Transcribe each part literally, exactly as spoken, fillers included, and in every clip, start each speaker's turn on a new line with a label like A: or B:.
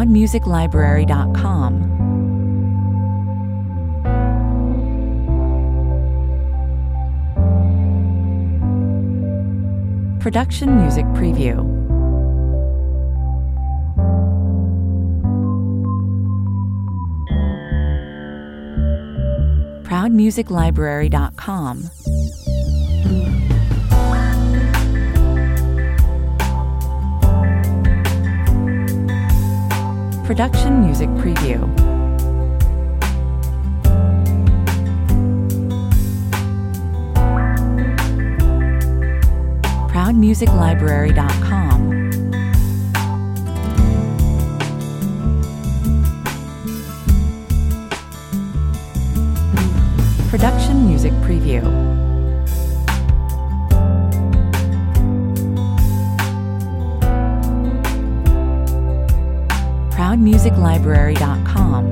A: proud music library dot com. Production Music Preview. proud music library dot com. Production Music Preview. proud music library dot com. Production Music Preview. proud music library dot com.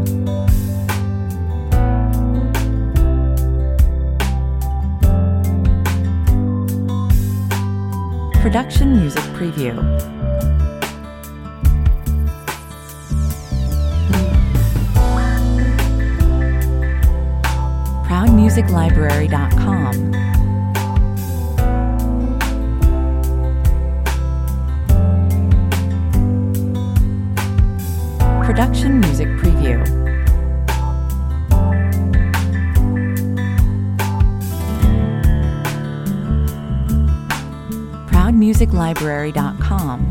A: Production Music Preview. proud music library dot com. Production Music Preview. proud music library dot com.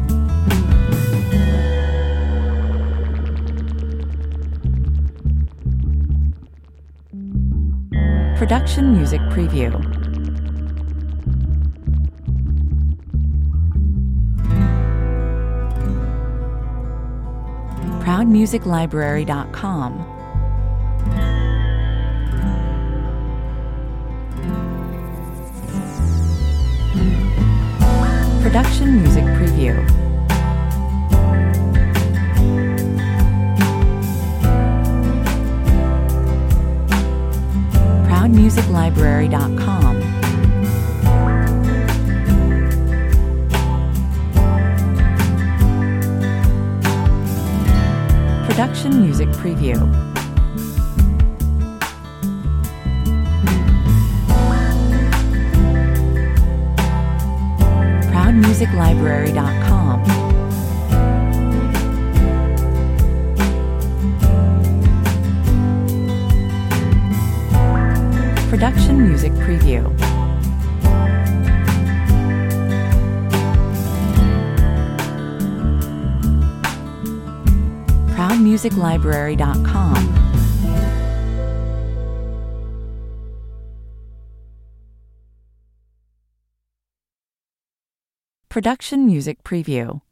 A: Production Music Preview. proud music library dot com. Production Music Preview. proud music library dot com. Production Music Preview. proud music library dot com. Production Music Preview. proud music library dot com. Production Music Preview.